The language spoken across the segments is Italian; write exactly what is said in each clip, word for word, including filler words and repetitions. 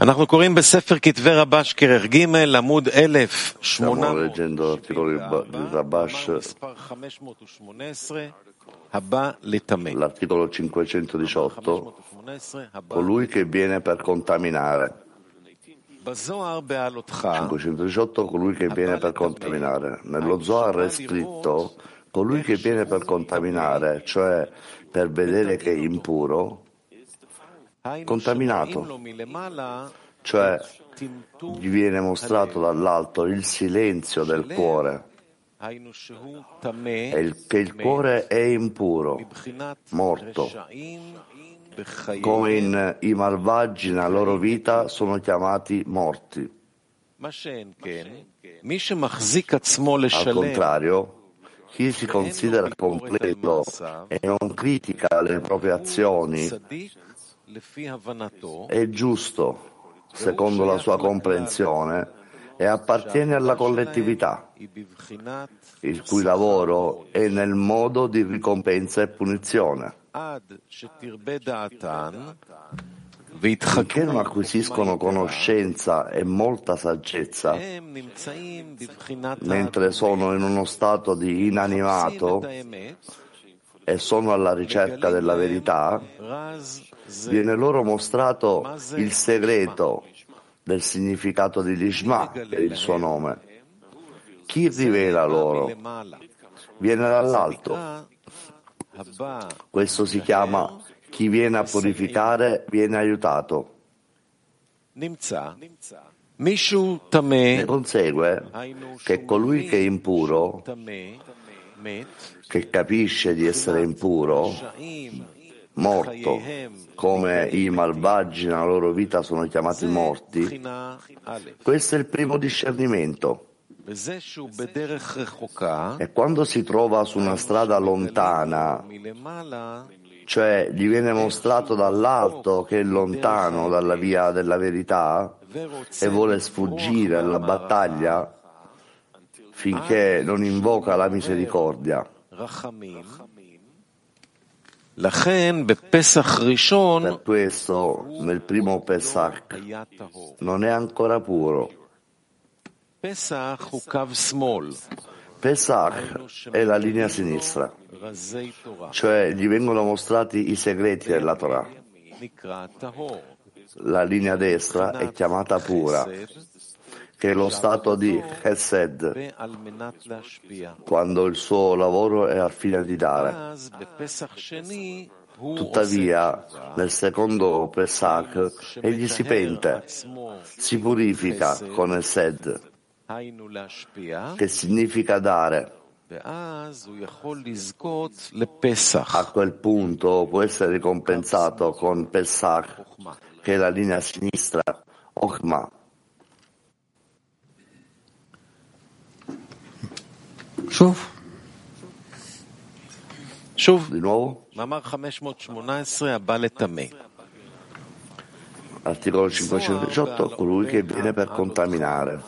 אנחנו קוראים בספר כתבי רבש כרך ג' עמוד Stiamo leggendo l'articolo di Rabash, l'articolo cinquecentodiciotto, colui che viene per contaminare. cinquecentodiciotto, colui che viene per contaminare. Nello Zohar è scritto colui che viene per contaminare, cioè per vedere che è impuro, contaminato, cioè gli viene mostrato dall'alto il silenzio del cuore, e il, che il cuore è impuro, morto, come in, i malvagi nella loro vita sono chiamati morti. Al contrario, chi si considera completo e non critica le proprie azioni è giusto secondo la sua comprensione e appartiene alla collettività, il cui lavoro è nel modo di ricompensa e punizione. Finché non acquisiscono conoscenza e molta saggezza, mentre sono in uno stato di inanimato e sono alla ricerca della verità, viene loro mostrato il segreto del significato di Lishma, per il suo nome. Chi rivela loro? Viene dall'alto. Questo si chiama chi viene a purificare viene aiutato. Ne consegue che colui che è impuro, che capisce di essere impuro, morto, come i malvagi nella loro vita sono chiamati morti, questo è il primo discernimento. E quando si trova su una strada lontana, cioè gli viene mostrato dall'alto che è lontano dalla via della verità e vuole sfuggire alla battaglia finché non invoca la misericordia. Per questo nel primo Pesach non è ancora puro. Pesach è la linea sinistra, cioè gli vengono mostrati i segreti della Torah. La linea destra è chiamata pura, che è lo stato di Chesed, quando il suo lavoro è al fine di dare. Tuttavia, nel secondo Pesach, egli si pente, si purifica con Esed, che significa dare. A quel punto può essere ricompensato con Pesach, che è la linea sinistra, Ochma. Di nuovo? Articolo cinquecentodiciotto, colui che viene per contaminare.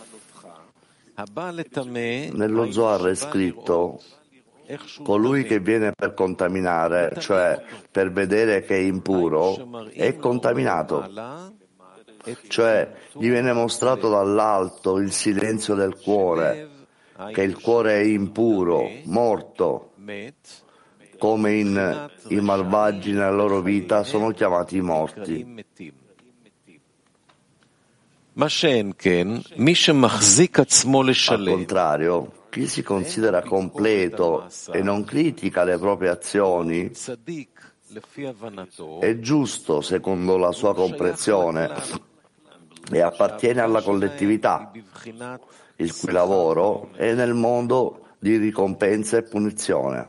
Nello Zohar è scritto colui che viene per contaminare, cioè per vedere che è impuro, è contaminato, cioè gli viene mostrato dall'alto il silenzio del cuore, che il cuore è impuro, morto, come in i malvagi nella loro vita sono chiamati morti. Al contrario, chi si considera completo e non critica le proprie azioni è giusto secondo la sua comprensione e appartiene alla collettività, il cui lavoro è nel mondo di ricompensa e punizione.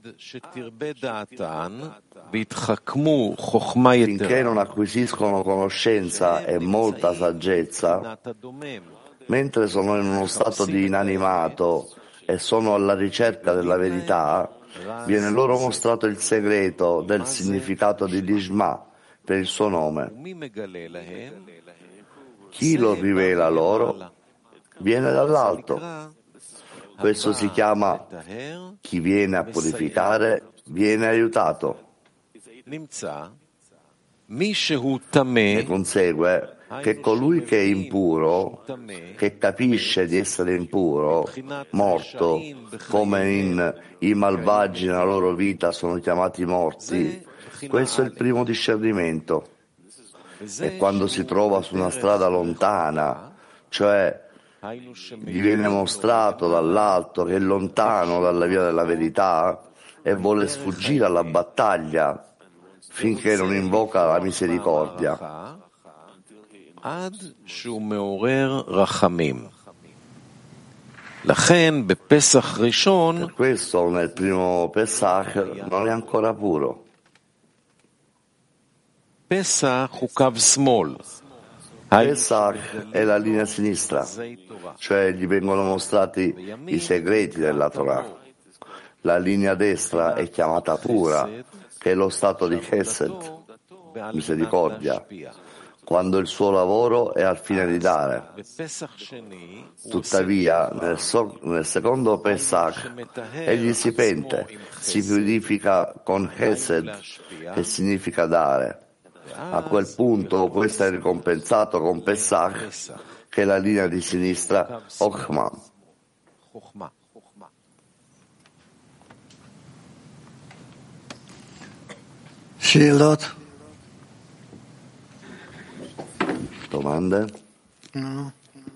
Finché non acquisiscono conoscenza e molta saggezza, mentre sono in uno stato di inanimato e sono alla ricerca della verità, viene loro mostrato il segreto del significato di Lishma, per il suo nome. Chi lo rivela loro? Viene dall'alto. Questo si chiama chi viene a purificare viene aiutato. Ne consegue che colui che è impuro, che capisce di essere impuro, morto, come in, i malvagi nella loro vita sono chiamati morti, questo è il primo discernimento. E quando si trova su una strada lontana, cioè gli viene mostrato dall'alto che è lontano dalla via della verità e vuole sfuggire alla battaglia finché non invoca la misericordia. Per questo nel primo Pesach non è ancora puro. Pesach è la linea sinistra, cioè gli vengono mostrati i segreti della Torah. La linea destra è chiamata pura, che è lo stato di Chesed, misericordia, quando il suo lavoro è al fine di dare. Tuttavia, nel, so, nel secondo Pesach, egli si pente, si purifica con Chesed, che significa dare. A quel punto può essere ricompensato con Pesach, che è la linea di sinistra, Ochma. Shilot. Domande? No.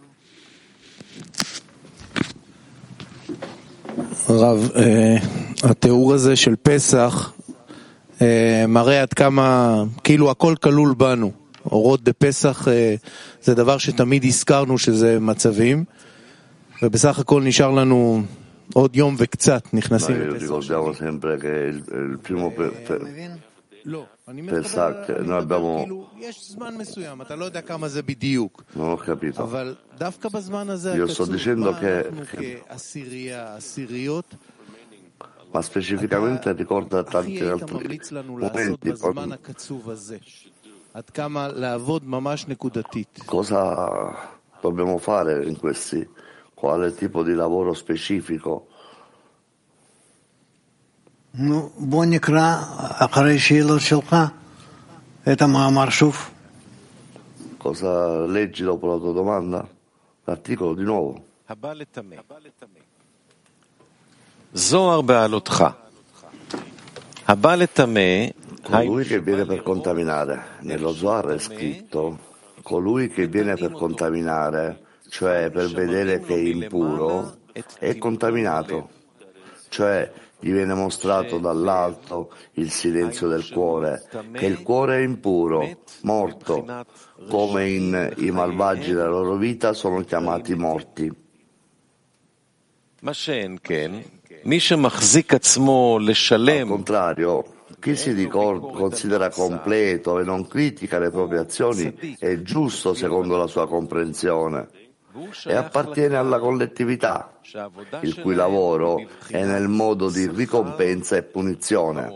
רב, התיאור הזה של פסח מראה עד כמה, כאילו הכל כלול בנו. אורות בפסח זה דבר שתמיד הזכרנו שזה מצבים, ובסך הכל נשאר לנו עוד יום וקצת נכנסים לפסח שני. לא, אני מדבר, כאילו, יש זמן מסוים, אתה לא יודע כמה זה בדיוק. אבל דווקא בזמן הזה הקצוב, מה אנחנו כעשירייה, עשיריות, ma specificamente ricorda tanti altri momenti. Cosa dobbiamo fare in questi? Quale tipo di lavoro specifico? נו, בוא נקרא אחרי שאלות שלך את המאמר שוב. Cosa leggi dopo la tua domanda? L'articolo di nuovo. Zohar be'alotcha. Haba letameh, Colui che viene per contaminare. Nello Zohar è scritto colui che viene per contaminare, cioè per vedere che è impuro, è contaminato, cioè gli viene mostrato dall'alto il silenzio del cuore, che il cuore è impuro, morto, come in i malvagi della loro vita sono chiamati morti. Al contrario, chi si ricor- considera completo e non critica le proprie azioni è giusto secondo la sua comprensione e appartiene alla collettività, il cui lavoro è nel modo di ricompensa e punizione.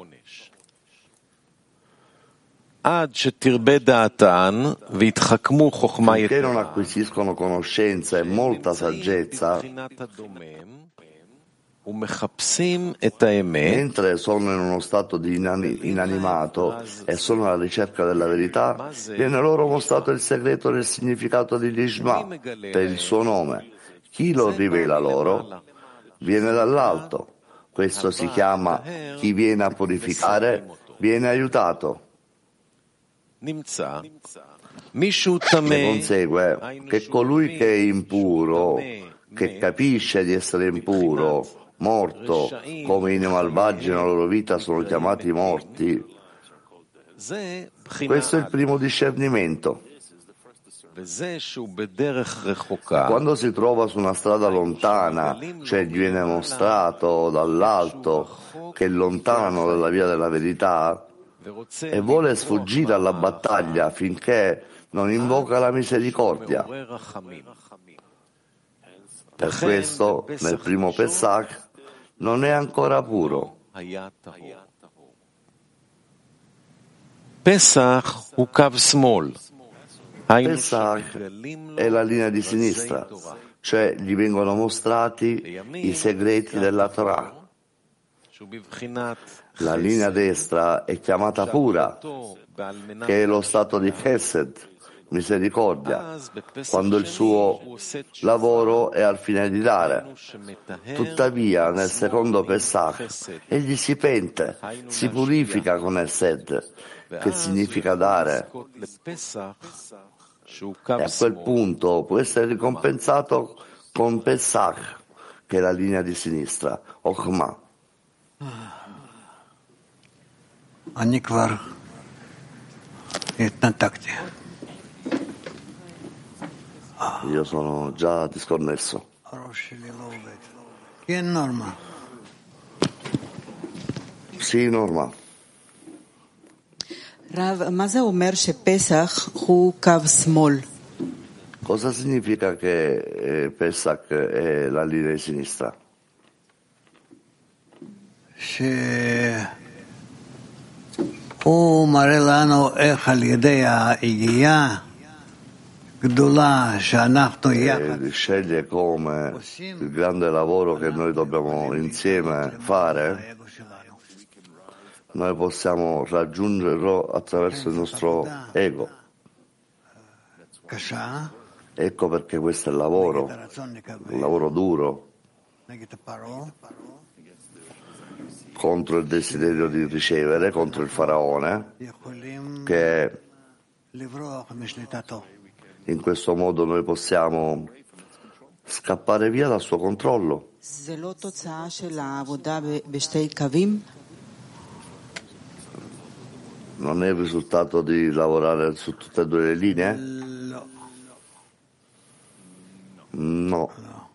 Finché non acquisiscono conoscenza e molta saggezza, mentre sono in uno stato di inanimato e sono alla ricerca della verità, viene loro mostrato il segreto del significato di Lishma, per il suo nome. Chi lo rivela loro? Viene dall'alto. Questo si chiama chi viene a purificare, viene aiutato. Ne consegue che colui che è impuro, che capisce di essere impuro, morto, come i malvagi nella loro vita sono chiamati morti, questo è il primo discernimento. Quando si trova su una strada lontana, cioè gli viene mostrato dall'alto che è lontano dalla via della verità e vuole sfuggire alla battaglia finché non invoca la misericordia. Per questo, nel primo Pesach, non è ancora puro. Pesach hu kav smol. Pesach è la linea di sinistra, cioè gli vengono mostrati i segreti della Torah. La linea destra è chiamata pura, che è lo stato di Chesed, misericordia, quando il suo lavoro è al fine di dare. Tuttavia, nel secondo Pesach, egli si pente, si purifica con Esed, che significa dare. E a quel punto può essere ricompensato con Pesach, che è la linea di sinistra, Ochma. אני כבר התנתקתי. Io sono già disconnesso. הראש שלי לא עובד. כן, נורמה. Sì, Norma. רב, מה זה אומר שפסח הוא קו שמאל? Cosa significa che eh, Pesach è la linea di sinistra? שהוא מראה לנו איך על ידי היגיעה גדולה שאנחנו יחד E sceglie come il grande lavoro che noi dobbiamo insieme fare, noi possiamo raggiungerlo attraverso il nostro ego. קשה, Ecco perché questo è il lavoro, un lavoro duro, נגד הפרעה, contro il desiderio di ricevere, contro il faraone, יכולים che לברוח משליטתו. in questo modo noi possiamo scappare via dal suo controllo. זה לא תוצאה של העבודה ב- בשתי קווים? Non è il risultato di lavorare su tutte e due le linee? לא. No.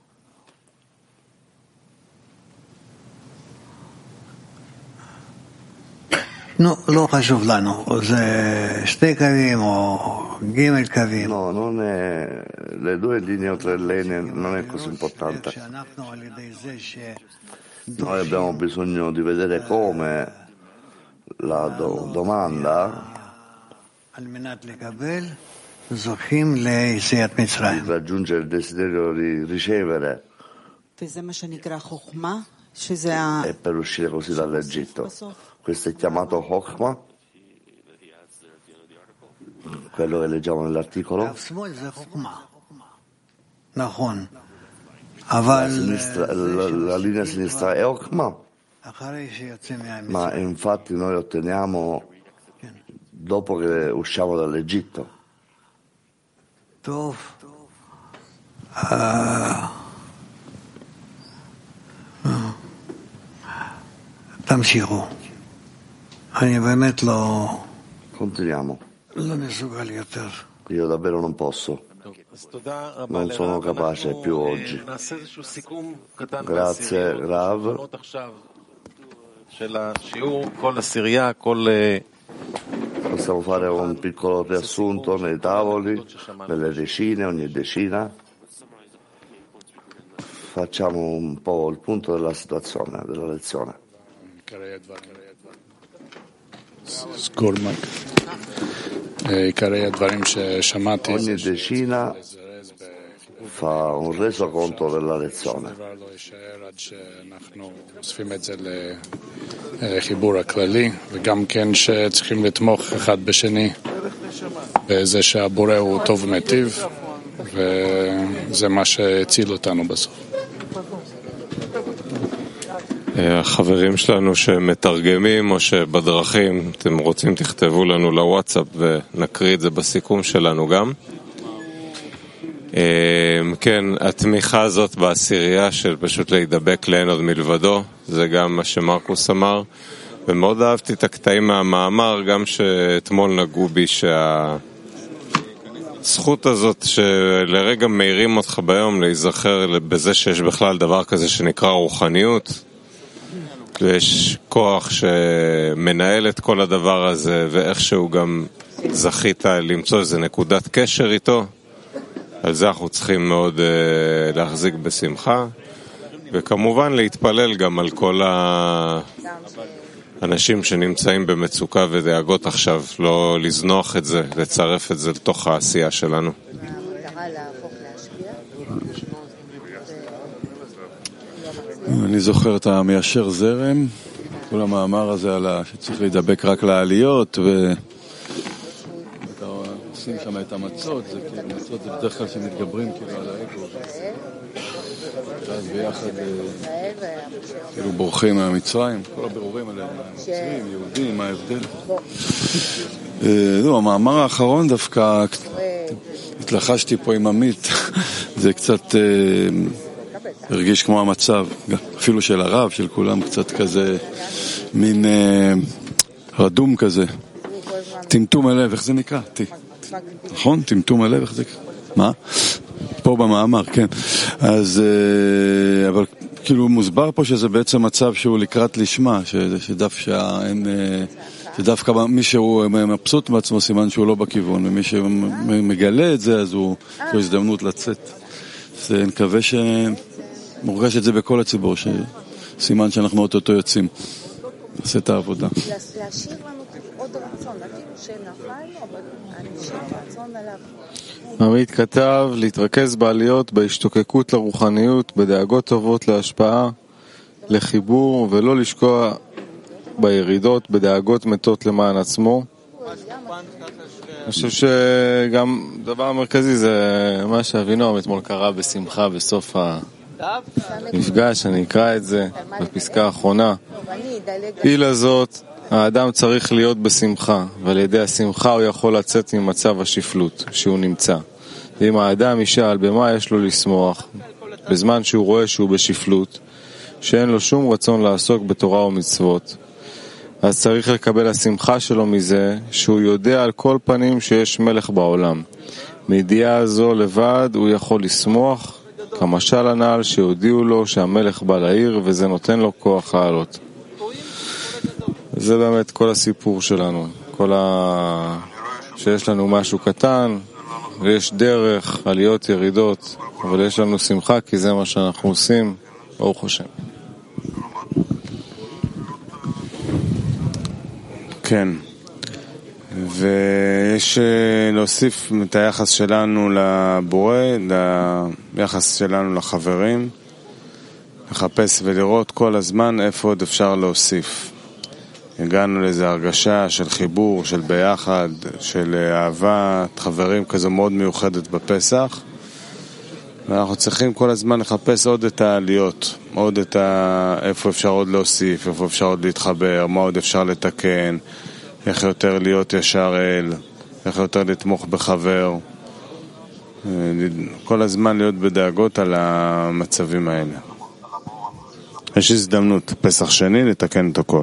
נו, לא חשוב לנו, זה שתי קווים או ג' קווים. No, non è le due linee o tre linee, non è così importante. שאנחנו על ידי זה ש... Noi abbiamo bisogno di vedere come la do- domanda על מנת לקבל, זוכים ליציאת מצרים. raggiungere il desiderio di ricevere וזה מה שנקרא חוכמה? שזה ה... e per uscire così dall'Egitto. Questo è chiamato Chokhmah, quello che leggiamo nell'articolo. קו שמאל זה חוכמה. נכון. La, אבל sinistra- la, la linea sinistra è Chokhmah, אחרי שיוצאים מהמצרים. ma infatti noi otteniamo dopo che usciamo dall'Egitto. טוב. אה, תמשיכו. אני באמת לא, Continuiamo. לא מסוגל יותר. Io davvero non posso. Non sono capace più oggi. Grazie, Rav. Possiamo fare un piccolo riassunto nei tavoli, nelle decine, ogni decina. Facciamo un po' il punto della situazione, della lezione. Ogni decina fa un resoconto della lezione. אוספים את זה לחיבור הכללי, וגם כן שצריכים לתמוך אחד בשני בזה שהבורא הוא טוב ומיטיב, וזה מה שהציל אותנו בסוף. החברים שלנו שמתרגמים או שבדרכים, אתם רוצים תכתבו לנו לוואטסאפ ונקריא את זה בסיכום שלנו גם. כן, התמיכה הזאת בעשירייה של פשוט להידבק לאין עוד מלבדו, זה גם מה שמרקוס אמר, ומאוד אהבתי את הקטעים מהמאמר, גם שאתמול נגעו בי שהזכות הזאת שלרגע מאירים אותך ביום להיזכר בזה שיש בכלל דבר כזה שנקרא רוחניות, ויש כוח שמנהל את כל הדבר הזה, ואיכשהו גם זכית למצוא איזה נקודת קשר איתו, על זה אנחנו צריכים מאוד uh, להחזיק בשמחה, וכמובן להתפלל גם על כל האנשים שנמצאים במצוקה ודאגות עכשיו, לא לזנוח את זה, לצרף את זה לתוך העשייה שלנו. אני זוכר את המיישר זרם, כל המאמר הזה על שצריך להידבק רק לעליות, ו... עושה לשים שם את המצות, זה כאילו, מצות זה בדרך כלל שמתגברים כאילו על האגו. ואז ביחד כאילו בורחים מהמצרים, כל הבירורים עליהם, מצרים, יהודים, מה ההבדל? לא, המאמר האחרון דווקא, התלחשתי פה עם עמית, זה קצת הרגיש כמו המצב, אפילו של הרב, של כולם, קצת כזה, מין רדום כזה. טמטום הלב, איך זה נקרא? נכון? טמטום הלב, איך זה נקרא? מה? פה במאמר, כן. אז, אבל כאילו מוסבר פה שזה בעצם מצב שהוא לקראת לשמה, שדווקא מי שהוא מבסוט מעצמו סימן שהוא לא בכיוון, ומי שמגלה את זה אז הוא יש הזדמנות לצאת. אז אני מקווה שמורגש את זה בכל הציבור, שסימן שאנחנו אותו יוצאים. נעשה את העבודה. להשאיר לנו עוד רצון, אפילו שנפלנו, אבל אנשים רצון עליו. עמית כתב, להתרכז בעליות, בהשתוקקות לרוחניות, בדאגות טובות להשפעה, לחיבור, ולא לשקוע בירידות, בדאגות מתות למען עצמו. אני חושב שגם דבר המרכזי זה מה שאבינועם אתמול קרא בשמחה בסוף המפגש, אני אקרא את זה בפסקה האחרונה. אילה זאת, האדם צריך להיות בשמחה, ועל ידי השמחה הוא יכול לצאת ממצב השפלות שהוא נמצא. ואם האדם ישאל במה יש לו לשמוח, בזמן שהוא רואה שהוא בשפלות, שאין לו שום רצון לעסוק בתורה ומצוות, אז צריך לקבל השמחה שלו מזה שהוא יודע על כל פנים שיש מלך בעולם. מידיעה זו לבד הוא יכול לשמוח, כמשל הנעל שהודיעו לו שהמלך בא לעיר, וזה נותן לו כוח לעלות. זה באמת כל הסיפור שלנו, כל ה... שיש לנו משהו קטן ויש דרך, עליות, ירידות, אבל יש לנו שמחה כי זה מה שאנחנו עושים, ברוך השם. כן, ויש להוסיף את היחס שלנו לבורא, היחס שלנו לחברים, לחפש ולראות כל הזמן איפה עוד אפשר להוסיף. הגענו לאיזו הרגשה של חיבור, של ביחד, של אהבה, חברים כזו מאוד מיוחדת בפסח, ואנחנו צריכים כל הזמן לחפש עוד את העליות, עוד את ה... איפה אפשר עוד להוסיף, איפה אפשר עוד להתחבר, מה עוד אפשר לתקן, איך יותר להיות ישר אל, איך יותר לתמוך בחבר, כל הזמן להיות בדאגות על המצבים האלה. יש הזדמנות, פסח שני, לתקן את הכל.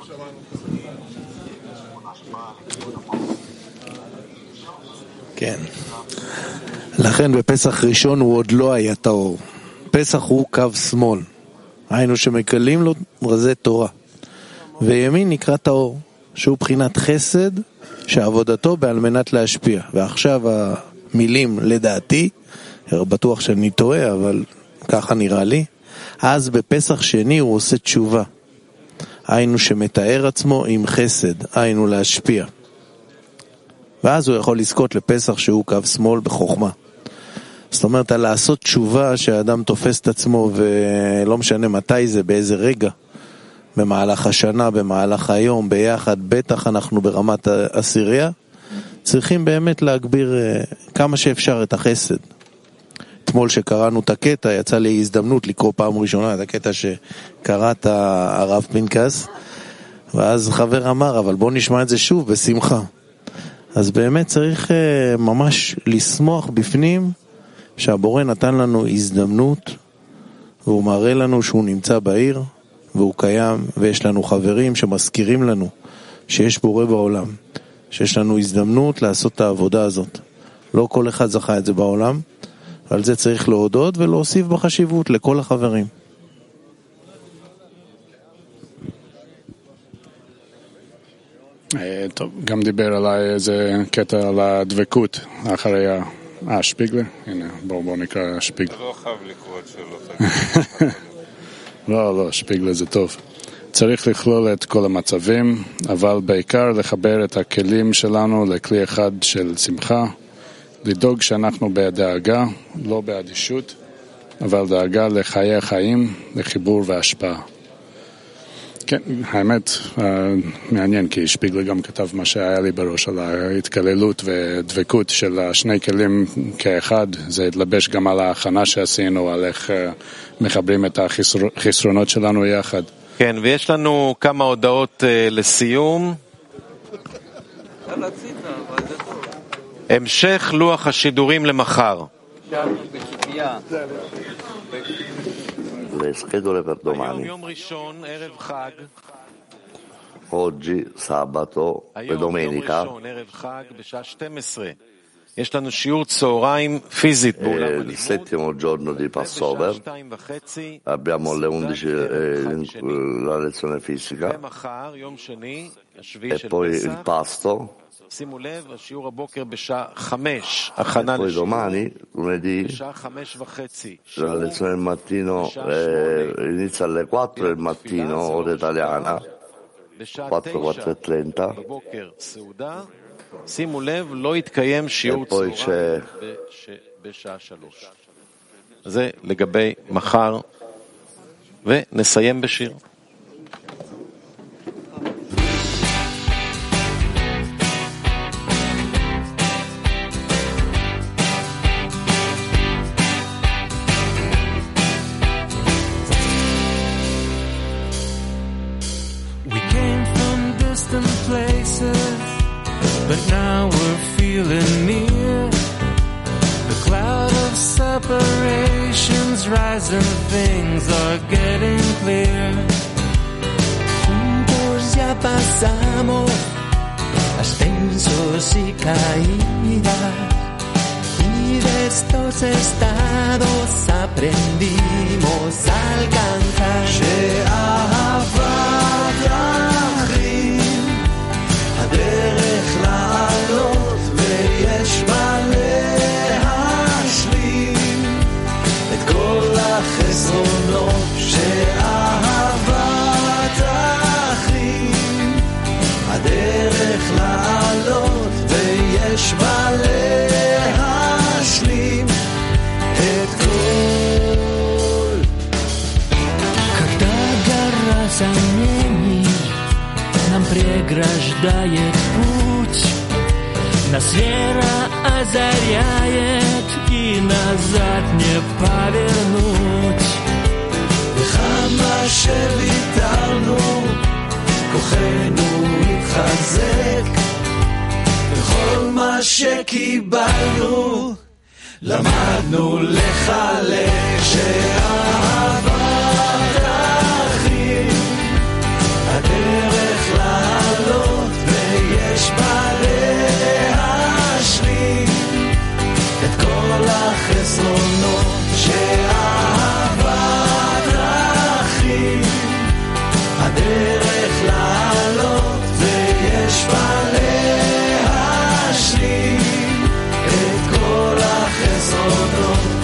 כן. לכן בפסח ראשון הוא עוד לא היה טהור. פסח הוא קו שמאל. היינו שמקלים לו רזי תורה. וימין נקרא טהור, שהוא בחינת חסד שעבודתו בעל מנת להשפיע. ועכשיו המילים לדעתי, בטוח שאני טועה, אבל ככה נראה לי. אז בפסח שני הוא עושה תשובה. היינו שמתאר עצמו עם חסד, היינו להשפיע. ואז הוא יכול לזכות לפסח שהוא קו שמאל בחוכמה. זאת אומרת, על לעשות תשובה שהאדם תופס את עצמו, ולא משנה מתי זה, באיזה רגע, במהלך השנה, במהלך היום, ביחד, בטח אנחנו ברמת העשירייה, צריכים באמת להגביר כמה שאפשר את החסד. אתמול שקראנו את הקטע, יצא לי הזדמנות לקרוא פעם ראשונה את הקטע שקראת הרב פנקס, ואז חבר אמר, אבל בוא נשמע את זה שוב בשמחה. אז באמת צריך ממש לשמוח בפנים שהבורא נתן לנו הזדמנות, והוא מראה לנו שהוא נמצא בעיר, והוא קיים, ויש לנו חברים שמזכירים לנו שיש בורא בעולם, שיש לנו הזדמנות לעשות את העבודה הזאת. לא כל אחד זכה את זה בעולם, על זה צריך להודות ולהוסיף בחשיבות לכל החברים. טוב, גם דיבר עליי איזה קטע על הדבקות אחרי ה... שפיגלר? הנה, בואו בוא נקרא שפיגלר. אתה לא חייב לקרוא את שלו. לא, לא, שפיגלר זה טוב. צריך לכלול את כל המצבים, אבל בעיקר לחבר את הכלים שלנו לכלי אחד של שמחה, לדאוג שאנחנו בדאגה, לא באדישות, אבל דאגה לחיי החיים, לחיבור והשפעה. כן, האמת, מעניין, כי שפיגלר גם כתב מה שהיה לי בראש על ההתקללות ודבקות של השני כלים כאחד. זה התלבש גם על ההכנה שעשינו, על איך מחברים את החסרונות שלנו יחד. כן, ויש לנו כמה הודעות לסיום. המשך לוח השידורים למחר. Le schedule per domani. Oggi, sabato e domenica. יש לנו שיעור צהריים פיזית באולם הלימוד. Il settimo giorno di Passover. Abbiamo alle undici eh, la lezione fisica. E poi il pasto. שימו לב, השיעור הבוקר בשעה חמש, הכנה poi domani, lunedì, בשעה חמש וחצי. la lezione del mattino eh, inizia alle quattro del mattino, ora italiana, quattro, quattro e trenta. בבוקר סעודה, שימו לב, לא יתקיים שיעור צהריים בשעה שלוש. זה לגבי מחר, ונסיים בשיר. Places, but now we're feeling near. The cloud of separations rising, things are getting clear. Juntos ya pasamos ascensos y caídas, y de estos estados aprendimos a alcanzar. הדרך לעלות ויש בה להשלים את כל החסרונות שאהבת אחים. הדרך לעלות ויש בה להשלים את כל. Когда гора сомнений нам преграждает путь, нас вера озаряет и назад не повернуть. וכמה שוויתרנו כוחנו התחזק, וכל מה שקיבלנו למדנו לחלק. שאהבת אחים הדרך לעלות ויש בה להשלים את כל החסרונות. שאהבת אחים הדרך לעלות ויש בה להשלים את כל החסרונות.